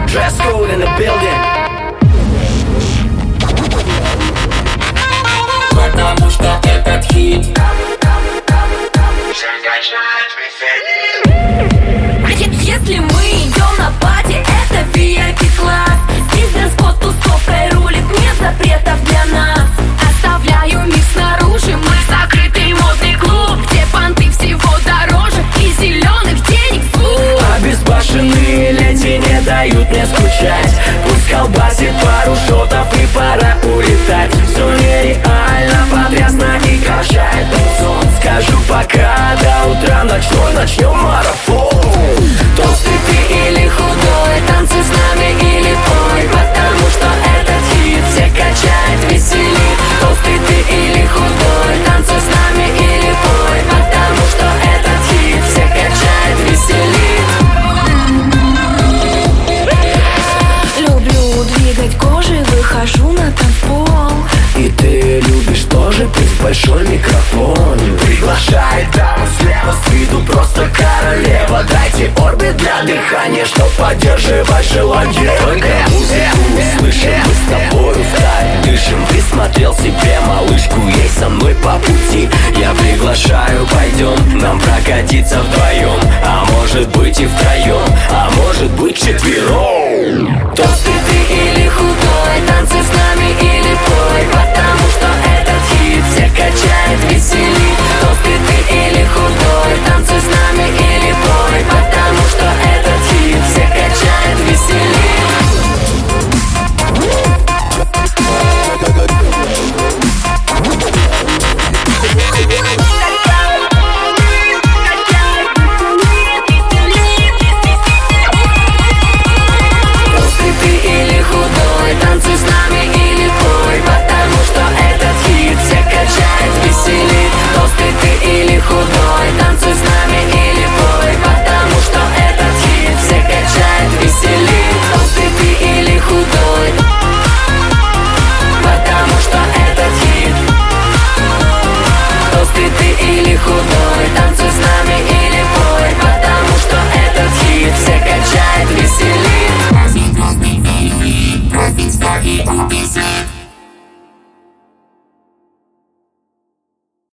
Dress code in the building. Потому что этот хит Если мы идем на пати, это VIP-класс. Здесь дресс-код тусовкой рулит, нет запретов для нас. Оставляю мир снаружи, мы закрытый модный клуб, где понты всего дороже и зеленых денег звук. Обезбашенные леди не дают мне скучать. Пусть колбасит пару шотов и пора улетать. Все нереально, потрясно и качает сон. Скажу пока до утра ночной, начнем марафон. Толстый ты или худой, танцы с нами или пой, потому что этот хит всех качает, веселит. Толстый ты или худой, танцы с нами или пой, потому что этот хит всех качает, веселит. Люблю двигать кожей, выхожу на танцпол. И ты любишь тоже петь в большой микрофон. Приглашает даму слева, с виду просто королева. Дайте орбит для дыхания, чтоб поддерживать желание. Только музыку услышим, мы с тобою встать дышим. Присмотрел себе малышку, ей со мной по пути. Я приглашаю, пойдем нам прокатиться вдвоем. А может быть и втроем, а может быть четвером. Толстый ты или худой, танцы с нами или пой, потому что этот хит всех качает, веселит.